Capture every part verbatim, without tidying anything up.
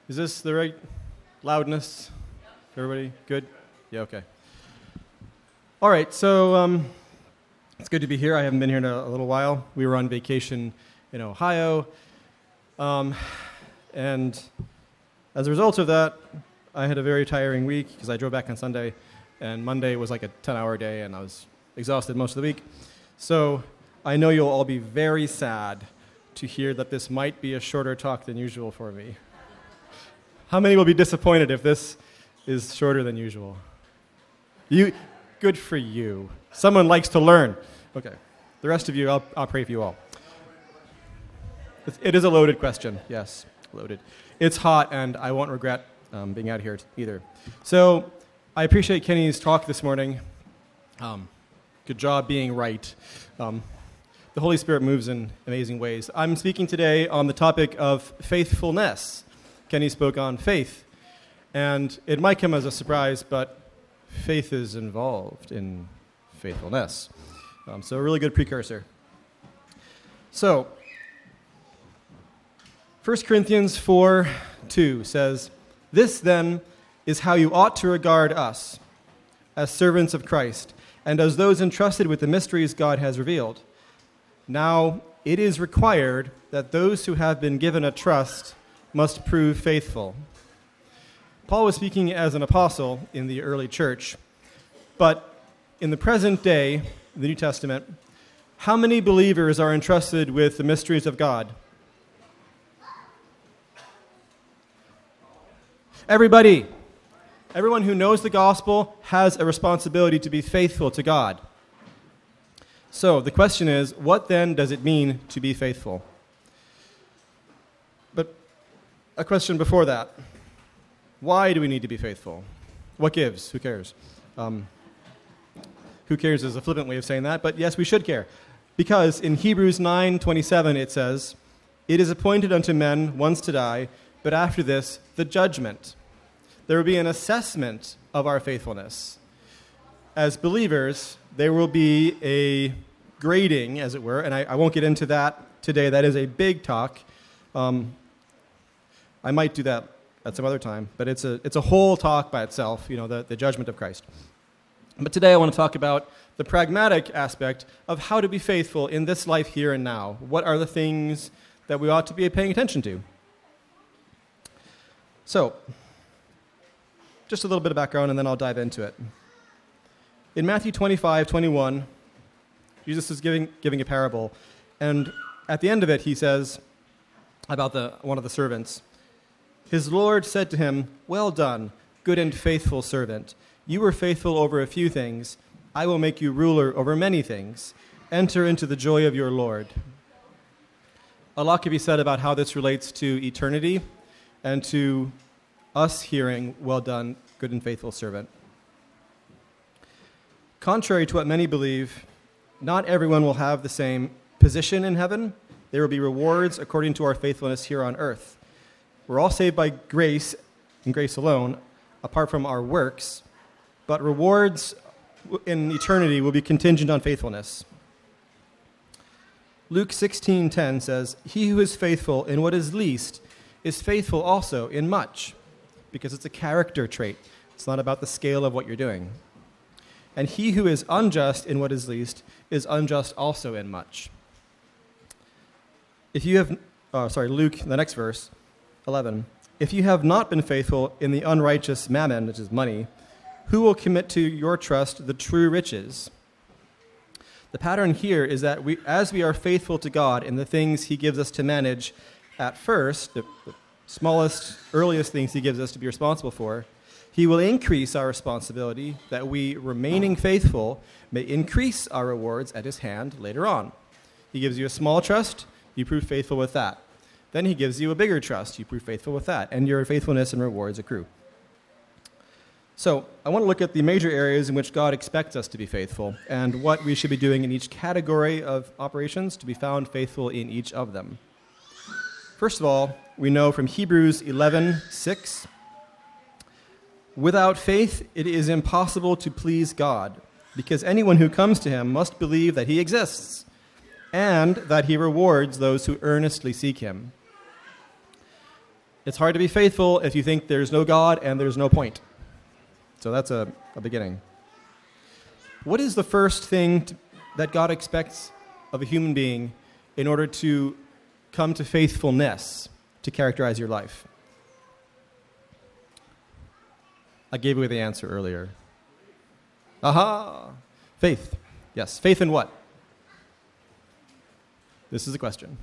Is this the right loudness? Everybody good? Yeah, okay. All right, so um, it's good to be here. I haven't been here in a, a little while. We were on vacation in Ohio, um, and as a result of that, I had a very tiring week because I drove back on Sunday, and Monday was like a ten-hour day, and I was exhausted most of the week. So I know you'll all be very sad to hear that this might be a shorter talk than usual for me. How many will be disappointed if this is shorter than usual? You, good for you. Someone likes to learn. Okay. The rest of you, I'll, I'll pray for you all. It is a loaded question. Yes, loaded. It's hot, and I won't regret um, being out here either. So I appreciate Kenny's talk this morning. Um, good job being right. Um, the Holy Spirit moves in amazing ways. I'm speaking today on the topic of faithfulness. Kenny spoke on faith, and it might come as a surprise, but faith is involved in faithfulness. Um, so a really good precursor. So, First Corinthians four two says, "This then is how you ought to regard us, as servants of Christ, and as those entrusted with the mysteries God has revealed. Now it is required that those who have been given a trust must prove faithful." Paul was speaking as an apostle in the early church, but in the present day, the New Testament, how many believers are entrusted with the mysteries of God? Everybody. Everyone who knows the gospel has a responsibility to be faithful to God. So the question is, what then does it mean to be faithful? But a question before that. Why do we need to be faithful? What gives? Who cares? Um, who cares is a flippant way of saying that, but yes, we should care. Because in Hebrews nine twenty-seven it says, "It is appointed unto men once to die, but after this, the judgment." There will be an assessment of our faithfulness. As believers, there will be a grading, as it were, and I, I won't get into that today. That is a big talk. Um, I might do that at some other time, but it's a it's a whole talk by itself, you know, the, the judgment of Christ. But today I want to talk about the pragmatic aspect of how to be faithful in this life here and now. What are the things that we ought to be paying attention to? So, just a little bit of background, and then I'll dive into it. In Matthew twenty-five twenty-one, Jesus is giving giving a parable, and at the end of it, he says about the one of the servants, "His Lord said to him, 'Well done, good and faithful servant. You were faithful over a few things. I will make you ruler over many things. Enter into the joy of your Lord.'" A lot can be said about how this relates to eternity and to us hearing, "Well done, good and faithful servant." Contrary to what many believe, not everyone will have the same position in heaven. There will be rewards according to our faithfulness here on earth. We're all saved by grace and grace alone, apart from our works, but rewards in eternity will be contingent on faithfulness. Luke sixteen ten says, "He who is faithful in what is least is faithful also in much," because it's a character trait. It's not about the scale of what you're doing. "And he who is unjust in what is least is unjust also in much." If you have, oh, sorry, Luke, the next verse, eleven. "If you have not been faithful in the unrighteous mammon," which is money, "who will commit to your trust the true riches?" The pattern here is that we, as we are faithful to God in the things he gives us to manage at first, the, the smallest, earliest things he gives us to be responsible for, he will increase our responsibility that we, remaining faithful, may increase our rewards at his hand later on. He gives you a small trust, you prove faithful with that. Then he gives you a bigger trust, you prove faithful with that, and your faithfulness and rewards accrue. So I want to look at the major areas in which God expects us to be faithful and what we should be doing in each category of operations to be found faithful in each of them. First of all, we know from Hebrews eleven six, "Without faith it is impossible to please God, because anyone who comes to him must believe that he exists, and that he rewards those who earnestly seek him." It's hard to be faithful if you think there's no God and there's no point. So that's a, a beginning. What is the first thing to, that God expects of a human being in order to come to faithfulness to characterize your life? I gave away the answer earlier. Aha! Faith. Yes. Faith in what? This is the question.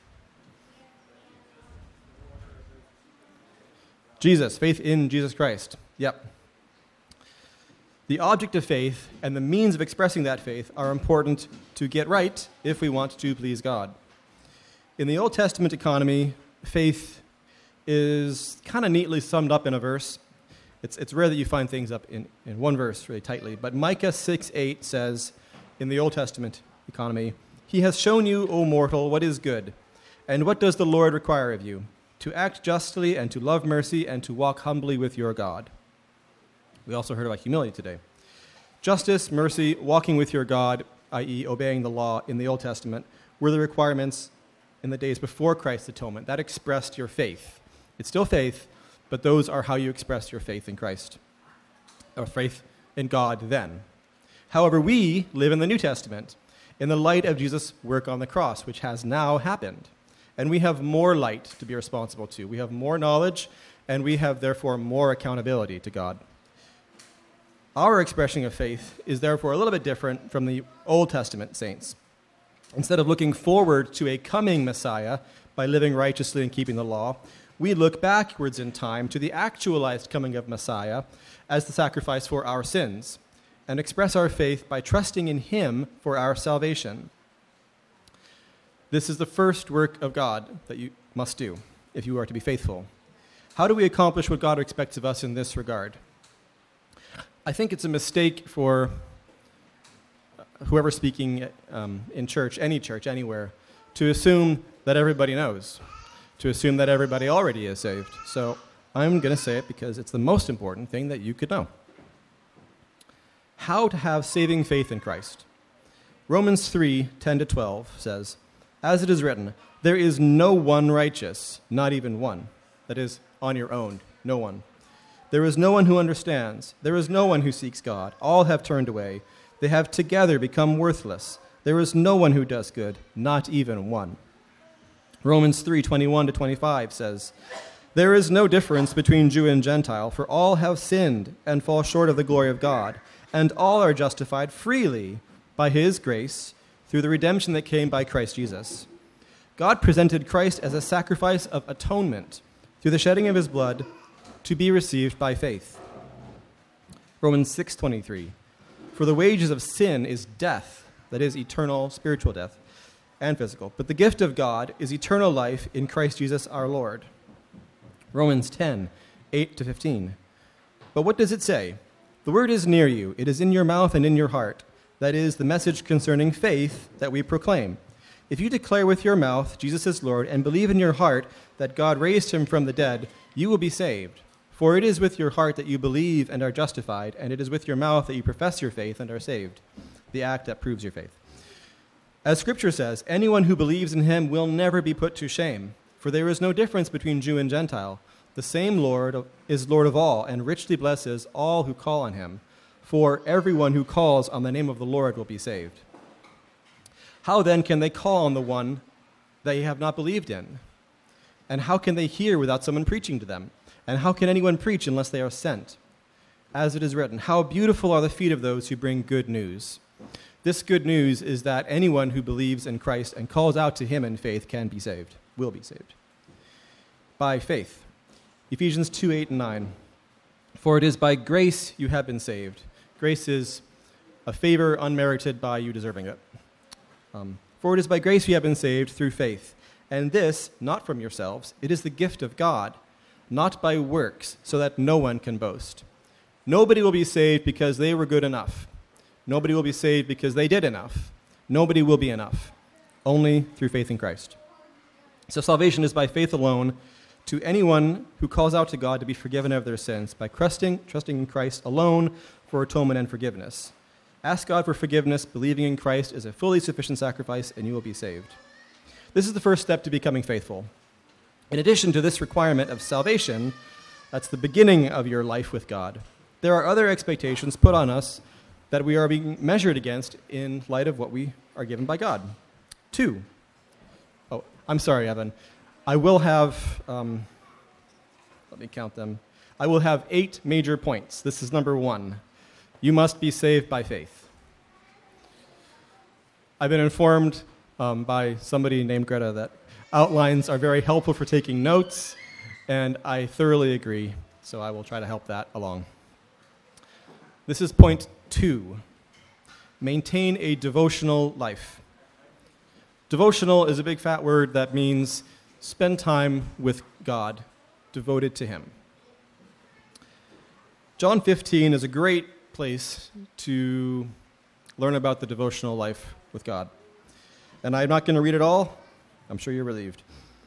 Jesus. Faith in Jesus Christ. Yep. The object of faith and the means of expressing that faith are important to get right if we want to please God. In the Old Testament economy, faith is kind of neatly summed up in a verse. It's, it's rare that you find things up in, in one verse really tightly, but Micah six eight says in the Old Testament economy, "He has shown you, O mortal, what is good, and what does the Lord require of you? To act justly and to love mercy and to walk humbly with your God." We also heard about humility today. Justice, mercy, walking with your God, that is obeying the law in the Old Testament, were the requirements in the days before Christ's atonement. That expressed your faith. It's still faith, but those are how you express your faith in Christ, or faith in God then. However, we live in the New Testament in the light of Jesus' work on the cross, which has now happened. And we have more light to be responsible to. We have more knowledge, and we have, therefore, more accountability to God. Our expression of faith is, therefore, a little bit different from the Old Testament saints. Instead of looking forward to a coming Messiah by living righteously and keeping the law, we look backwards in time to the actualized coming of Messiah as the sacrifice for our sins, and express our faith by trusting in him for our salvation. This is the first work of God that you must do if you are to be faithful. How do we accomplish what God expects of us in this regard? I think it's a mistake for whoever's speaking um, in church, any church, anywhere, to assume that everybody knows, to assume that everybody already is saved. So I'm going to say it because it's the most important thing that you could know. How to have saving faith in Christ. Romans three ten to twelve says, "As it is written, there is no one righteous, not even one." That is, on your own, no one. "There is no one who understands. There is no one who seeks God. All have turned away. They have together become worthless. There is no one who does good, not even one." Romans three twenty-one to twenty-five says, "There is no difference between Jew and Gentile, for all have sinned and fall short of the glory of God, and all are justified freely by his grace through the redemption that came by Christ Jesus. God presented Christ as a sacrifice of atonement through the shedding of his blood to be received by faith." Romans six twenty-three, "For the wages of sin is death," that is eternal spiritual death and physical, "but the gift of God is eternal life in Christ Jesus our Lord." Romans ten eight to fifteen, "But what does it say? The word is near you, it is in your mouth and in your heart. That is the message concerning faith that we proclaim. If you declare with your mouth Jesus is Lord and believe in your heart that God raised him from the dead, you will be saved. For it is with your heart that you believe and are justified, and it is with your mouth that you profess your faith and are saved." The act that proves your faith. As Scripture says, anyone who believes in him will never be put to shame, for there is no difference between Jew and Gentile. The same Lord is Lord of all, and richly blesses all who call on him. For everyone who calls on the name of the Lord will be saved. How then can they call on the one they have not believed in? And how can they hear without someone preaching to them? And how can anyone preach unless they are sent? As it is written, "How beautiful are the feet of those who bring good news." This good news is that anyone who believes in Christ and calls out to him in faith can be saved, will be saved. By faith. Ephesians two eight and nine. "For it is by grace you have been saved." Grace is a favor unmerited by you deserving it. Um, "For it is by grace you have been saved through faith. And this, not from yourselves, it is the gift of God, not by works, so that no one can boast." Nobody will be saved because they were good enough. Nobody will be saved because they did enough. Nobody will be enough. Only through faith in Christ. So salvation is by faith alone to anyone who calls out to God to be forgiven of their sins by trusting, trusting in Christ alone for atonement and forgiveness. Ask God for forgiveness, believing in Christ is a fully sufficient sacrifice, and you will be saved. This is the first step to becoming faithful. In addition to this requirement of salvation, that's the beginning of your life with God, there are other expectations put on us that we are being measured against in light of what we are given by God. Two. Oh, I'm sorry, Evan. I will have, um, let me count them. I will have eight major points. This is number one. You must be saved by faith. I've been informed um, by somebody named Greta that outlines are very helpful for taking notes, and I thoroughly agree, so I will try to help that along. This is point two. Maintain a devotional life. Devotional is a big fat word that means spend time with God, devoted to Him. John fifteen is a great place to learn about the devotional life with God. And I'm not going to read it all. I'm sure you're relieved.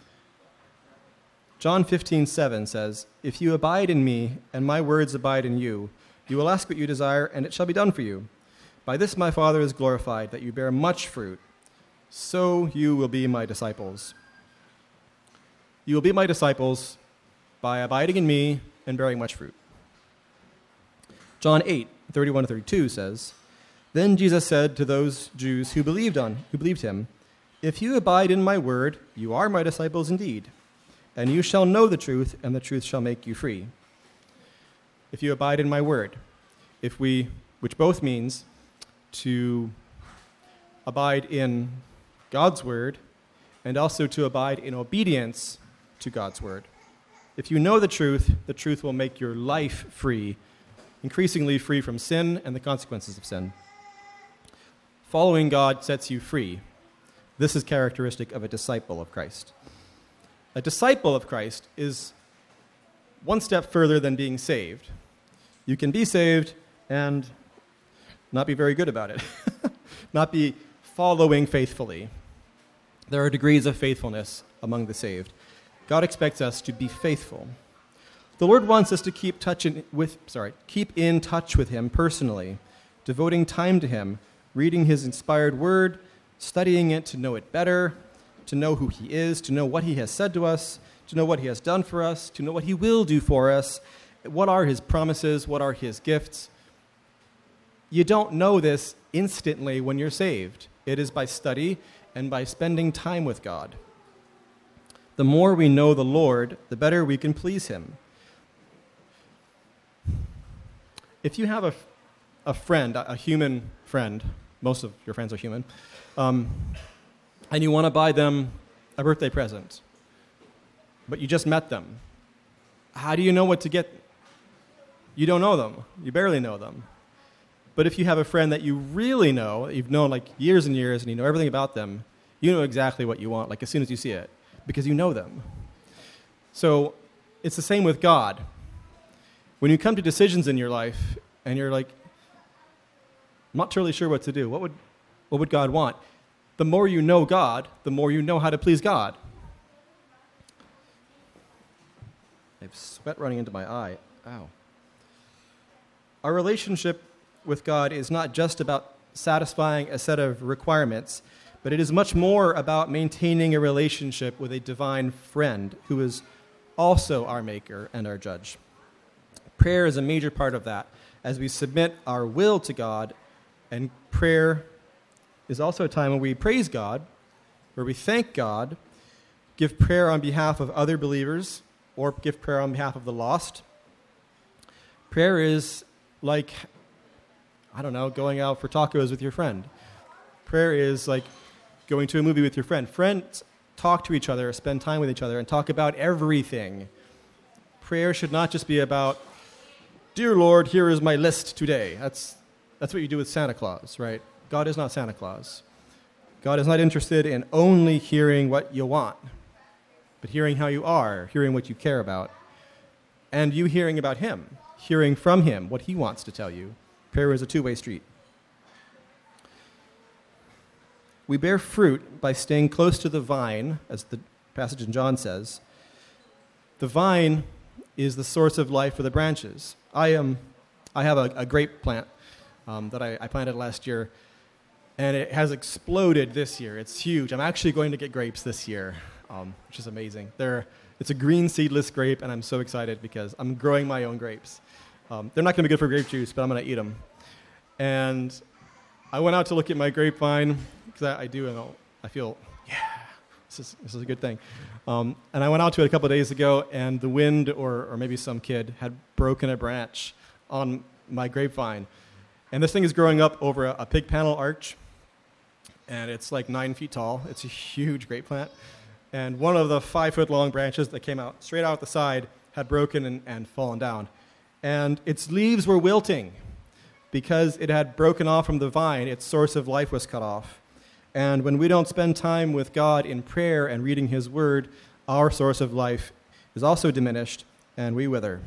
John fifteen seven says, "If you abide in me, and my words abide in you, you will ask what you desire, and it shall be done for you. By this my Father is glorified, that you bear much fruit. So you will be my disciples." You will be my disciples by abiding in me and bearing much fruit. John eight thirty-one to thirty-two says, "Then Jesus said to those Jews who believed on, who believed him, 'If you abide in my word, you are my disciples indeed, and you shall know the truth, and the truth shall make you free.'" If you abide in my word, if we, which both means to abide in God's word and also to abide in obedience to God's word. If you know the truth, the truth will make your life free, increasingly free from sin and the consequences of sin. Following God sets you free. This is characteristic of a disciple of Christ. A disciple of Christ is one step further than being saved. You can be saved and not be very good about it, not be following faithfully. There are degrees of faithfulness among the saved. God expects us to be faithful. The Lord wants us to keep touch in, with, sorry, keep in touch with Him personally, devoting time to Him, reading His inspired word, studying it to know it better, to know who He is, to know what He has said to us, to know what He has done for us, to know what He will do for us, what are His promises, what are His gifts. You don't know this instantly when you're saved. It is by study and by spending time with God. The more we know the Lord, the better we can please Him. If you have a, a friend, a human friend, most of your friends are human, um, and you want to buy them a birthday present, but you just met them, how do you know what to get? You don't know them. You barely know them. But if you have a friend that you really know, that you've known like years and years, and you know everything about them, you know exactly what you want, like as soon as you see it, because you know them. So it's the same with God. When you come to decisions in your life, and you're like, I'm not totally sure what to do, what would, what would God want? The more you know God, the more you know how to please God. I have sweat running into my eye. Ow. Our relationship with God is not just about satisfying a set of requirements, but it is much more about maintaining a relationship with a divine friend who is also our maker and our judge. Prayer is a major part of that, as we submit our will to God, and prayer is also a time when we praise God, where we thank God, give prayer on behalf of other believers, or give prayer on behalf of the lost. Prayer is like, I don't know, going out for tacos with your friend. Prayer is like going to a movie with your friend. Friends talk to each other, spend time with each other, and talk about everything. Prayer should not just be about, dear Lord, here is my list today. That's, that's what you do with Santa Claus, right? God is not Santa Claus. God is not interested in only hearing what you want, but hearing how you are, hearing what you care about, and you hearing about Him, hearing from Him what He wants to tell you. Prayer is a two-way street. We bear fruit by staying close to the vine, as the passage in John says. The vine is the source of life for the branches. I am, I have a, a grape plant um, that I, I planted last year, and it has exploded this year. It's huge. I'm actually going to get grapes this year, um, which is amazing. They're It's a green seedless grape, and I'm so excited because I'm growing my own grapes. Um, they're not going to be good for grape juice, but I'm going to eat them. And I went out to look at my grapevine, because I, I do, and I'll, I feel, yeah, this is, this is a good thing. Um, and I went out to it a couple of days ago, and the wind, or, or maybe some kid, had broken a branch on my grapevine. And this thing is growing up over a, a pig panel arch, and it's like nine feet tall. It's a huge grape plant. And one of the five-foot-long branches that came out straight out the side had broken and, and fallen down. And its leaves were wilting because it had broken off from the vine. Its source of life was cut off. And when we don't spend time with God in prayer and reading His Word, our source of life is also diminished, and we wither.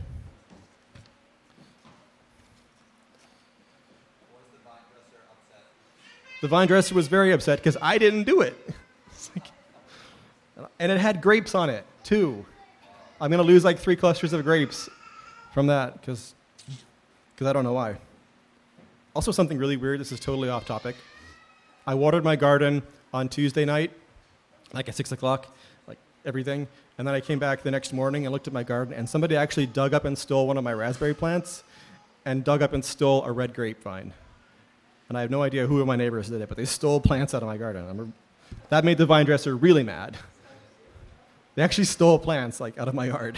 Was the vine dresser upset? The vine dresser was very upset because I didn't do it. It's like, and it had grapes on it, too. I'm going to lose like three clusters of grapes from that because because I don't know why. Also, something really weird. This is totally off topic. I watered my garden on Tuesday night, like at six o'clock, like everything. And then I came back the next morning and looked at my garden, and somebody actually dug up and stole one of my raspberry plants and dug up and stole a red grapevine. And I have no idea who of my neighbors did it, but they stole plants out of my garden. I'm, that made the vine dresser really mad. They actually stole plants like out of my yard.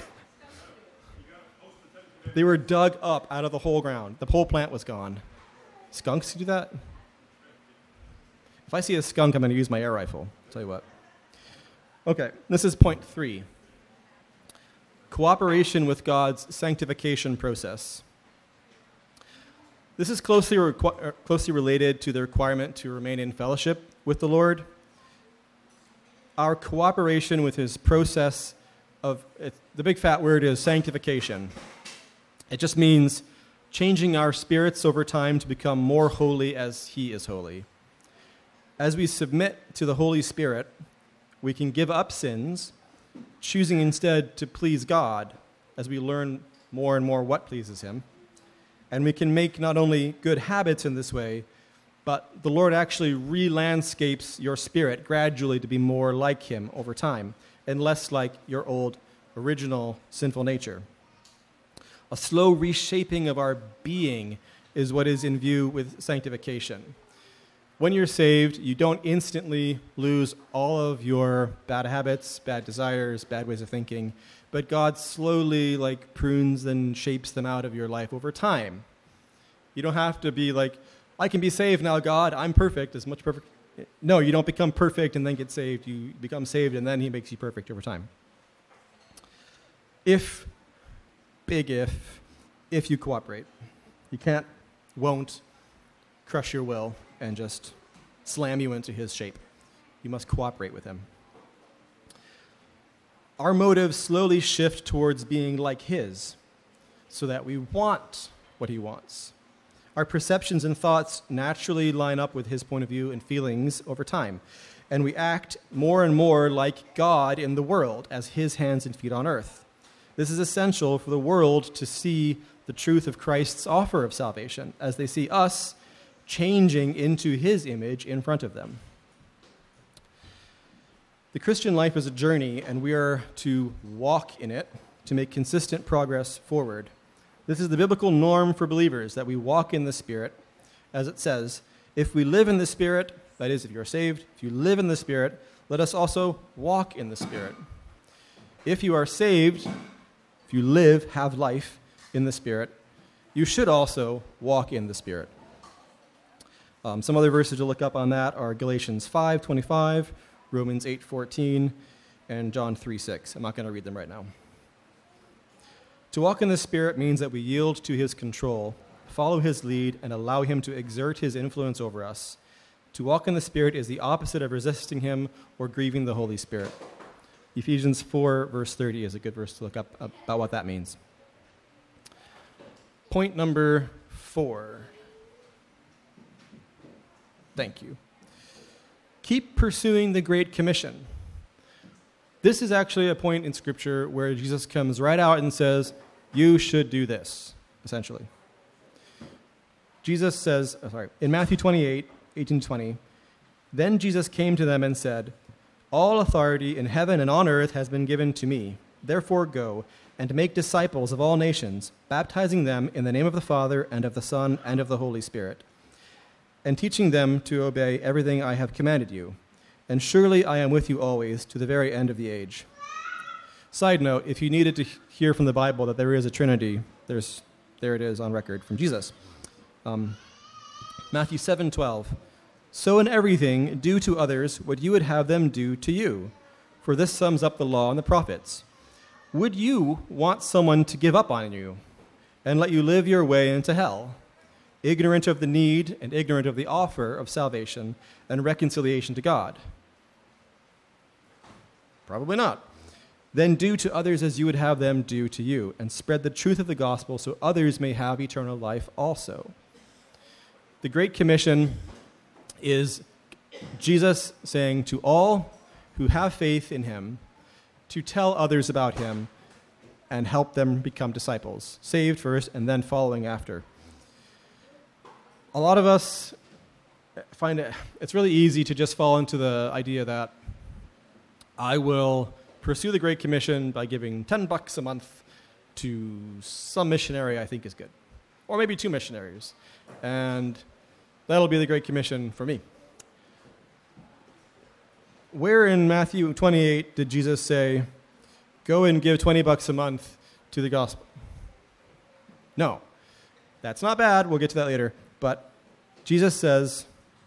They were dug up out of the whole ground. The whole plant was gone. Skunks do that? If I see a skunk, I'm going to use my air rifle. I'll tell you what. Okay, this is point three. Cooperation with God's sanctification process. This is closely, requ- closely related to the requirement to remain in fellowship with the Lord. Our cooperation with His process of, it, the big fat word is sanctification. It just means changing our spirits over time to become more holy as He is holy. As we submit to the Holy Spirit, we can give up sins, choosing instead to please God as we learn more and more what pleases Him. And we can make not only good habits in this way, but the Lord actually re-landscapes your spirit gradually to be more like Him over time and less like your old original sinful nature. A slow reshaping of our being is what is in view with sanctification. When you're saved, you don't instantly lose all of your bad habits, bad desires, bad ways of thinking, but God slowly like prunes and shapes them out of your life over time. You don't have to be like, I can be saved now, God, I'm perfect, as much perfect. No, you don't become perfect and then get saved. You become saved and then He makes you perfect over time. If, big if, if you cooperate. You can't, won't crush your will and just slam you into His shape. You must cooperate with Him. Our motives slowly shift towards being like His so that we want what He wants. Our perceptions and thoughts naturally line up with His point of view and feelings over time, and we act more and more like God in the world as His hands and feet on earth. This is essential for the world to see the truth of Christ's offer of salvation as they see us changing into His image in front of them. The Christian life is a journey, and we are to walk in it to make consistent progress forward. This is the biblical norm for believers, that we walk in the Spirit. As it says, if we live in the Spirit, that is, if you're saved, if you live in the Spirit, let us also walk in the Spirit. If you are saved, if you live, have life in the Spirit, you should also walk in the Spirit. Um, some other verses to look up on that are Galatians five twenty-five, Romans eight fourteen, and John three six. I'm not going to read them right now. To walk in the Spirit means that we yield to His control, follow His lead, and allow Him to exert His influence over us. To walk in the Spirit is the opposite of resisting Him or grieving the Holy Spirit. Ephesians four, verse thirty is a good verse to look up about what that means. Point number four. Thank you. Keep pursuing the Great Commission. This is actually a point in Scripture where Jesus comes right out and says, you should do this, essentially. Jesus says, oh, sorry, in Matthew twenty-eight, eighteen to twenty, then Jesus came to them and said, all authority in heaven and on earth has been given to me. Therefore go and make disciples of all nations, baptizing them in the name of the Father and of the Son and of the Holy Spirit, and teaching them to obey everything I have commanded you. And surely I am with you always to the very end of the age. Side note, if you needed to hear from the Bible that there is a Trinity, there's there it is on record from Jesus. Um, Matthew seven twelve. So in everything, do to others what you would have them do to you, for this sums up the law and the prophets. Would you want someone to give up on you and let you live your way into hell, ignorant of the need and ignorant of the offer of salvation and reconciliation to God? Probably not. Then do to others as you would have them do to you, and spread the truth of the gospel so others may have eternal life also. The Great Commission is Jesus saying to all who have faith in him to tell others about him and help them become disciples, saved first and then following after. A lot of us find it, it's really easy to just fall into the idea that I will pursue the Great Commission by giving ten bucks a month to some missionary I think is good, or maybe two missionaries, and that'll be the Great Commission for me. Where in Matthew twenty-eight did Jesus say, go and give twenty bucks a month to the gospel? No. That's not bad. We'll get to that later. But Jesus says,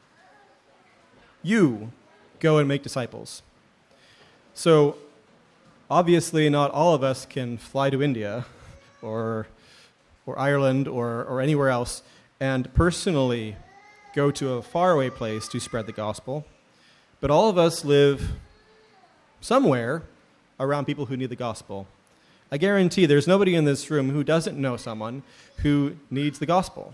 you go and make disciples. So obviously not all of us can fly to India or or Ireland or, or anywhere else and personally go to a faraway place to spread the gospel. But all of us live somewhere around people who need the gospel. I guarantee there's nobody in this room who doesn't know someone who needs the gospel.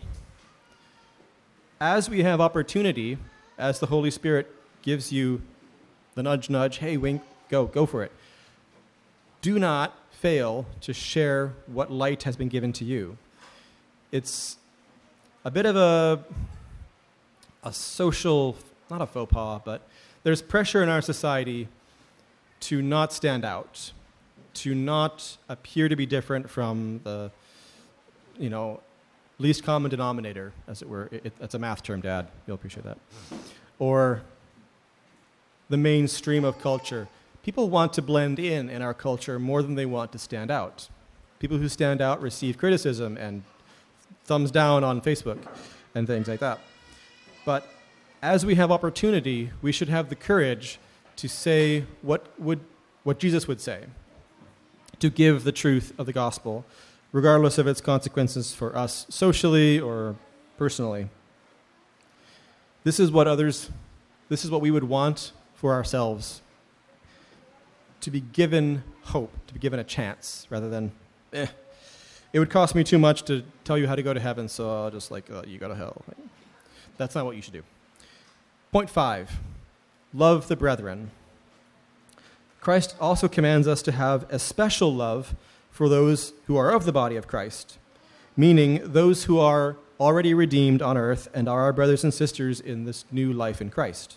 As we have opportunity, as the Holy Spirit gives you the nudge, nudge, hey, wink, go, go for it. Do not fail to share what light has been given to you. It's a bit of a, a social, not a faux pas, but there's pressure in our society to not stand out, to not appear to be different from the, you know, least common denominator, as it were. It, it, that's a math term, Dad. You'll appreciate that. Or the mainstream of culture. People want to blend in in our culture more than they want to stand out. People who stand out receive criticism and thumbs down on Facebook and things like that. But as we have opportunity, we should have the courage to say what would what Jesus would say, to give the truth of the gospel, regardless of its consequences for us socially or personally. This is what others, this is what we would want for ourselves, to be given hope, to be given a chance, rather than, eh, it would cost me too much to tell you how to go to heaven, so I'll just like, uh, you go to hell. That's not what you should do. Point five, love the brethren. Christ also commands us to have a special love for those who are of the body of Christ, meaning those who are already redeemed on earth and are our brothers and sisters in this new life in Christ.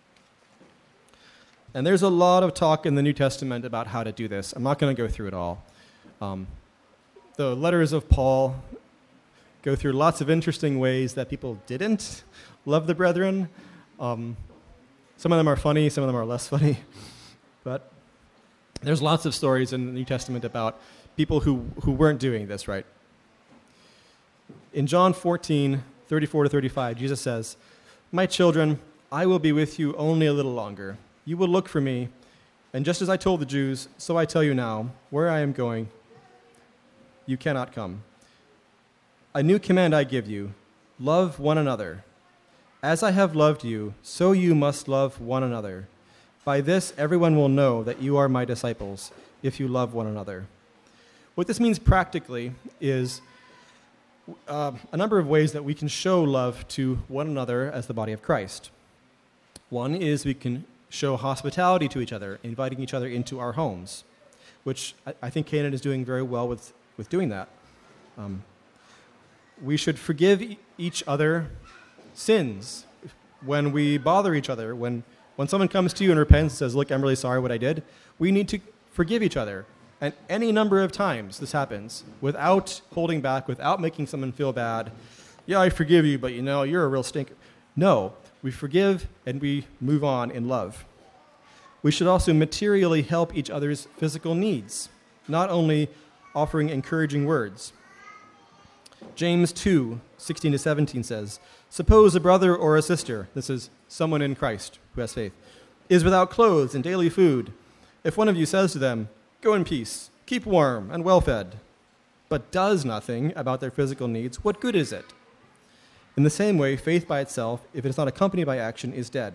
And there's a lot of talk in the New Testament about how to do this. I'm not going to go through it all. Um, the letters of Paul go through lots of interesting ways that people didn't love the brethren. Um, some of them are funny, some of them are less funny. But there's lots of stories in the New Testament about people who, who weren't doing this right. In John fourteen, thirty-four to thirty-five, Jesus says, "My children, I will be with you only a little longer. You will look for me, and just as I told the Jews, so I tell you now, where I am going, you cannot come. A new command I give you, love one another. As I have loved you, so you must love one another. By this, everyone will know that you are my disciples, if you love one another." What this means practically is uh, a number of ways that we can show love to one another as the body of Christ. One is we can show hospitality to each other, inviting each other into our homes, which I, I think Canaan is doing very well with, with doing that. Um, we should forgive e- each other sins when we bother each other. When, when someone comes to you and repents and says, "Look, I'm really sorry what I did," we need to forgive each other. And any number of times this happens without holding back, without making someone feel bad. Yeah, I forgive you, but you know, you're a real stinker. No, we forgive and we move on in love. We should also materially help each other's physical needs, not only offering encouraging words. James two, sixteen to seventeen says, suppose a brother or a sister, this is someone in Christ who has faith, is without clothes and daily food. If one of you says to them, go in peace, keep warm and well-fed, but does nothing about their physical needs, what good is it? In the same way, faith by itself, if it is not accompanied by action, is dead.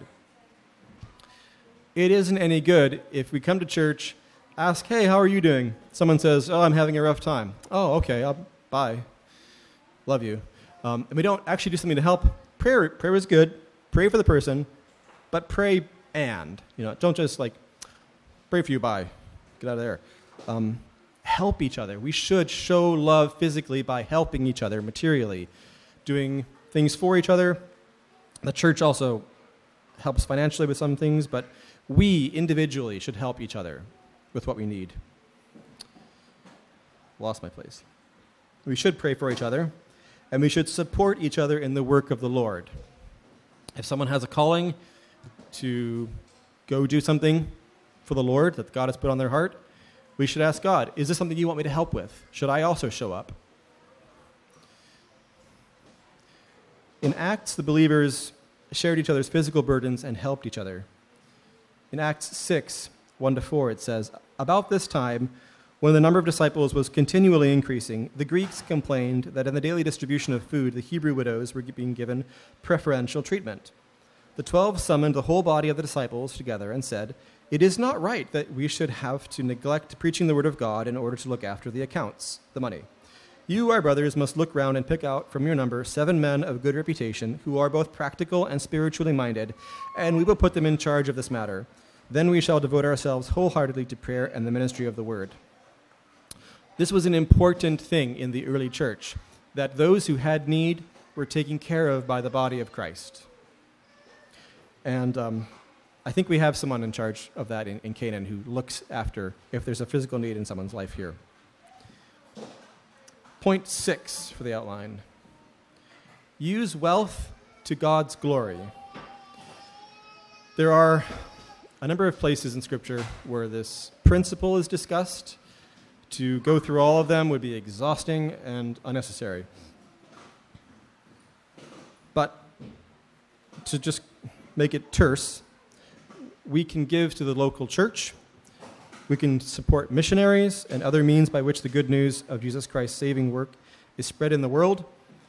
It isn't any good if we come to church, ask, hey, how are you doing? Someone says, oh, I'm having a rough time. Oh, okay, I'll, bye. Love you. Um, and we don't actually do something to help. Prayer, prayer is good. Pray for the person, but pray and. You know, don't just like, pray for you, bye. Get out of there. Um, help each other. We should show love physically by helping each other materially, doing things for each other. The church also helps financially with some things, but we individually should help each other with what we need. Lost my place. We should pray for each other, and we should support each other in the work of the Lord. If someone has a calling to go do something for the Lord that God has put on their heart, we should ask God, is this something you want me to help with? Should I also show up? In Acts, the believers shared each other's physical burdens and helped each other. In Acts six, one to four, it says, about this time, when the number of disciples was continually increasing, the Greeks complained that in the daily distribution of food, the Hebrew widows were being given preferential treatment. The twelve summoned the whole body of the disciples together and said, it is not right that we should have to neglect preaching the word of God in order to look after the accounts, the money. You, our brothers, must look round and pick out from your number seven men of good reputation who are both practical and spiritually minded, and we will put them in charge of this matter. Then we shall devote ourselves wholeheartedly to prayer and the ministry of the word. This was an important thing in the early church, that those who had need were taken care of by the body of Christ. And um, I think we have someone in charge of that in, in Canaan who looks after if there's a physical need in someone's life here. Point six for the outline. Use wealth to God's glory. There are a number of places in Scripture where this principle is discussed. To go through all of them would be exhausting and unnecessary. But to just make it terse, we can give to the local church. We can support missionaries and other means by which the good news of Jesus Christ's saving work is spread in the world,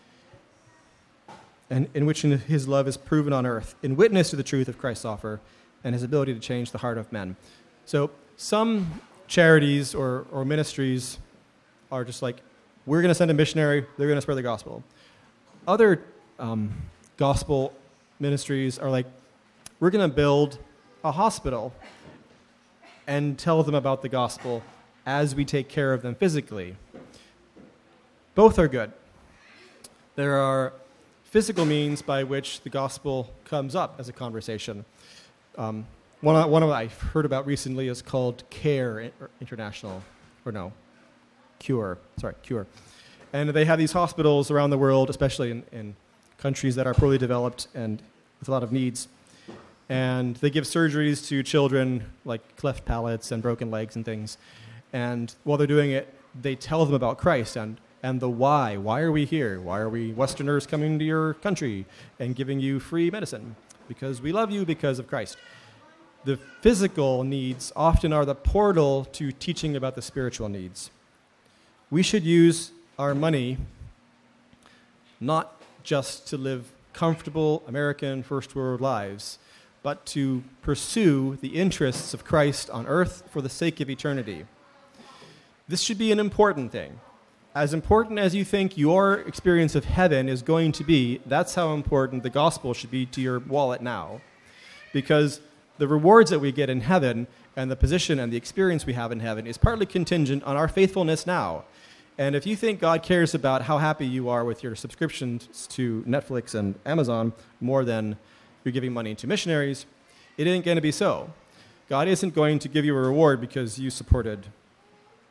and in which his love is proven on earth, in witness to the truth of Christ's offer and his ability to change the heart of men. So some charities or, or ministries are just like, we're going to send a missionary, they're going to spread the gospel. Other um, gospel ministries are like, we're going to build a hospital and tell them about the gospel as we take care of them physically. Both are good. There are physical means by which the gospel comes up as a conversation. Um, one, one of I've heard about recently is called CARE International, or no, CURE, sorry, CURE. And they have these hospitals around the world, especially in, in countries that are poorly developed and with a lot of needs. And they give surgeries to children, like cleft palates and broken legs and things. And while they're doing it, they tell them about Christ and, and the why. Why are we here? Why are we Westerners coming to your country and giving you free medicine? Because we love you because of Christ. The physical needs often are the portal to teaching about the spiritual needs. We should use our money not just to live comfortable American first world lives, but to pursue the interests of Christ on earth for the sake of eternity. This should be an important thing. As important as you think your experience of heaven is going to be, that's how important the gospel should be to your wallet now. Because the rewards that we get in heaven and the position and the experience we have in heaven is partly contingent on our faithfulness now. And if you think God cares about how happy you are with your subscriptions to Netflix and Amazon more than you're giving money to missionaries, it ain't going to be so. God isn't going to give you a reward because you supported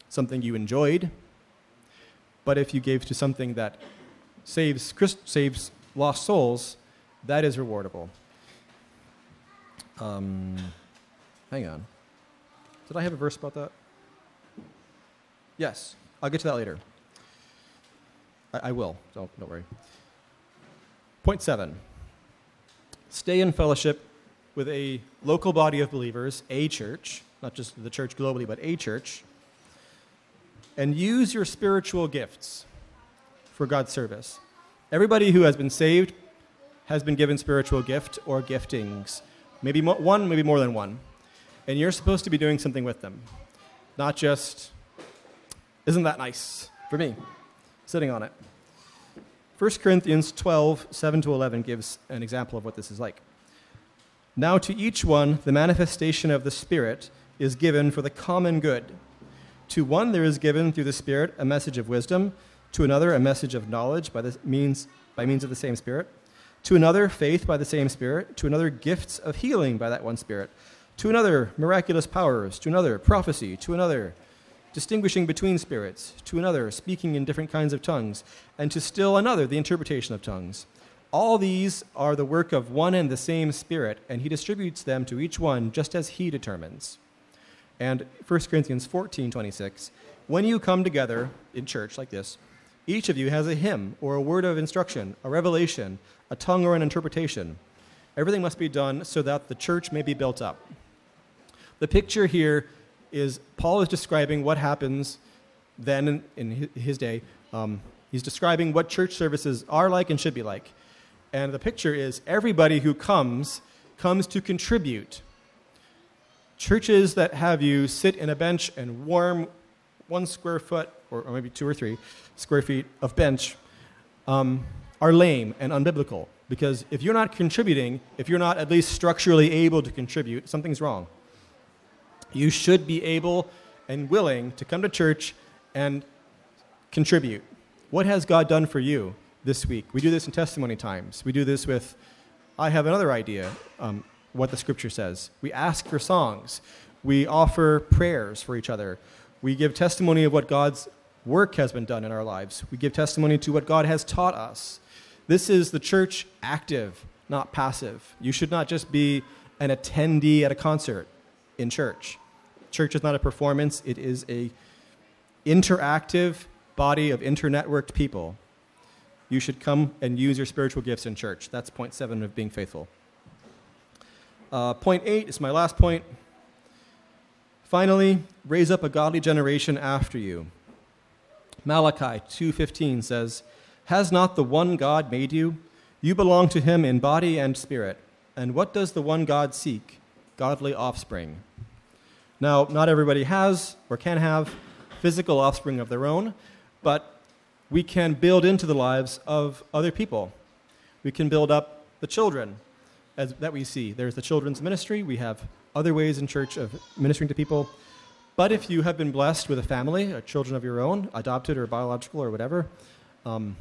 something you enjoyed. But if you gave to something that saves Christ, saves lost souls, that is rewardable. Um, hang on. Did I have a verse about that? Yes. I'll get to that later. I, I will, so don't worry. Point seven. Stay in fellowship with a local body of believers, a church, not just the church globally, but a church, and use your spiritual gifts for God's service. Everybody who has been saved has been given spiritual gift or giftings. Maybe mo- one, maybe more than one. And you're supposed to be doing something with them. Not just, isn't that nice for me, sitting on it. First Corinthians twelve, seven to eleven gives an example of what this is like. Now to each one, the manifestation of the Spirit is given for the common good. To one there is given through the Spirit a message of wisdom, to another a message of knowledge by the means by means of the same Spirit, to another faith by the same Spirit, to another gifts of healing by that one Spirit, to another miraculous powers, to another prophecy, to another distinguishing between spirits, to another speaking in different kinds of tongues, and to still another the interpretation of tongues. All these are the work of one and the same Spirit, and he distributes them to each one just as he determines. And First Corinthians fourteen twenty-six, when you come together in church like this, each of you has a hymn or a word of instruction, a revelation, a tongue or an interpretation. Everything must be done so that the church may be built up. The picture here is Paul is describing what happens then in, in his day. Um, he's describing what church services are like and should be like. And the picture is everybody who comes, comes to contribute. Churches that have you sit in a bench and warm one square foot, or, or maybe two or three square feet of bench, um, are lame and unbiblical. Because if you're not contributing, if you're not at least structurally able to contribute, something's wrong. You should be able and willing to come to church and contribute. What has God done for you this week? We do this in testimony times. We do this with, I have another idea, um, what the scripture says. We ask for songs. We offer prayers for each other. We give testimony of what God's work has been done in our lives. We give testimony to what God has taught us. This is the church active, not passive. You should not just be an attendee at a concert in church. Church is not a performance. It is a interactive body of internetworked people. You should come and use your spiritual gifts in church. That's point seven of being faithful. Uh, point eight is my last point. Finally, raise up a godly generation after you. Malachi two fifteen says, has not the one God made you? You belong to him in body and spirit. And what does the one God seek? Godly offspring. Now, not everybody has or can have physical offspring of their own, but we can build into the lives of other people. We can build up the children as that we see. There's the children's ministry. We have other ways in church of ministering to people. But if you have been blessed with a family, or children of your own, adopted or biological or whatever, um,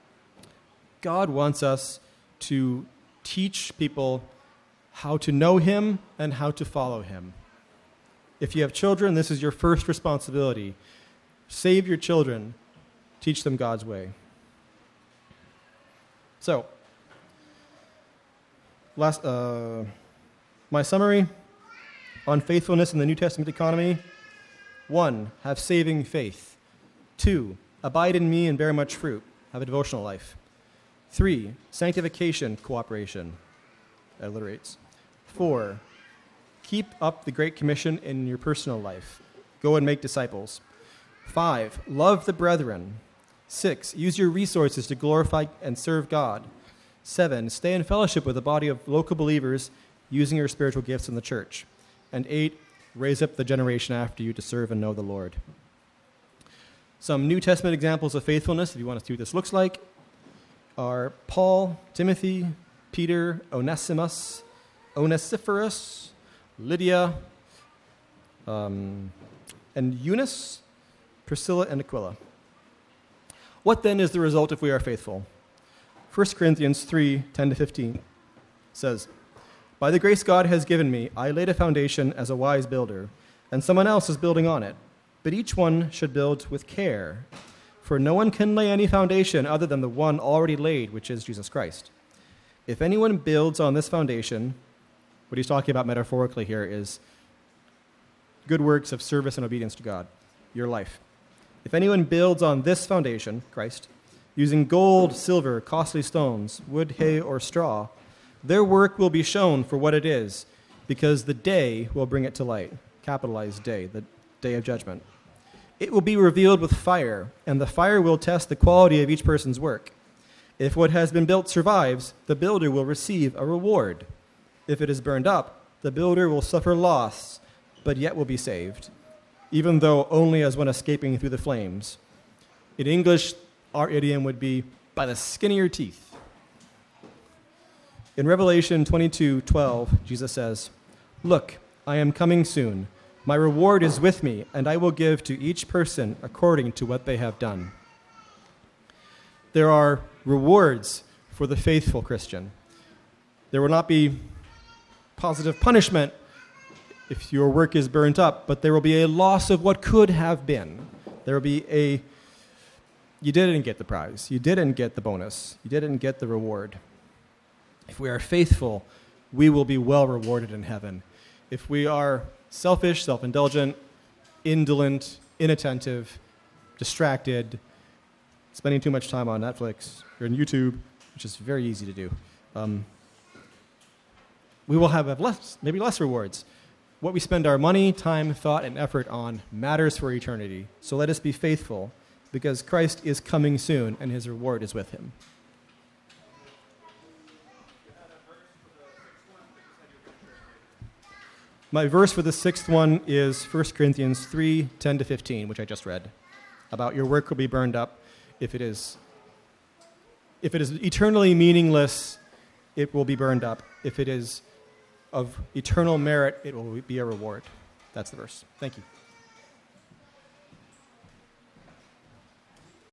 God wants us to teach people how to know him and how to follow him. If you have children, this is your first responsibility. Save your children. Teach them God's way. So, last, uh, my summary on faithfulness in the New Testament economy. One, have saving faith. Two, abide in me and bear much fruit. Have a devotional life. Three, sanctification, cooperation. Alliterates. Four, keep up the Great Commission in your personal life. Go and make disciples. Five, love the brethren. Six, use your resources to glorify and serve God. Seven, stay in fellowship with a body of local believers using your spiritual gifts in the church. And eight, raise up the generation after you to serve and know the Lord. Some New Testament examples of faithfulness, if you want to see what this looks like, are Paul, Timothy, Peter, Onesimus, Onesiphorus, Lydia, um, and Eunice, Priscilla, and Aquila. What then is the result if we are faithful? First Corinthians three, ten to fifteen says, by the grace God has given me, I laid a foundation as a wise builder, and someone else is building on it. but each one should build with care. For no one can lay any foundation other than the one already laid, which is Jesus Christ. If anyone builds on this foundation, what he's talking about metaphorically here is good works of service and obedience to God, your life. If anyone builds on this foundation, Christ, using gold, silver, costly stones, wood, hay, or straw, their work will be shown for what it is, because the day will bring it to light. Capitalized day, the day of judgment. It will be revealed with fire, and the fire will test the quality of each person's work. If what has been built survives, the builder will receive a reward. If it is burned up, the builder will suffer loss, but yet will be saved, even though only as one escaping through the flames. In English, our idiom would be, by the skin of your teeth. In Revelation twenty-two twelve, Jesus says, "Look, I am coming soon. My reward is with me, and I will give to each person according to what they have done." There are rewards for the faithful Christian. There will not be positive punishment if your work is burnt up, but there will be a loss of what could have been. There will be a, you didn't get the prize, you didn't get the bonus, you didn't get the reward. If we are faithful, we will be well rewarded in heaven. If we are selfish, self-indulgent, indolent, inattentive, distracted, spending too much time on Netflix or on YouTube, which is very easy to do, um, we will have less, maybe less rewards. What we spend our money, time, thought, and effort on matters for eternity. So let us be faithful, because Christ is coming soon, and his reward is with him. My verse for the sixth one is First Corinthians three ten to fifteen, which I just read, about your work will be burned up. If it is, if it is eternally meaningless, it will be burned up. If it is of eternal merit, it will be a reward. That's the verse. Thank you.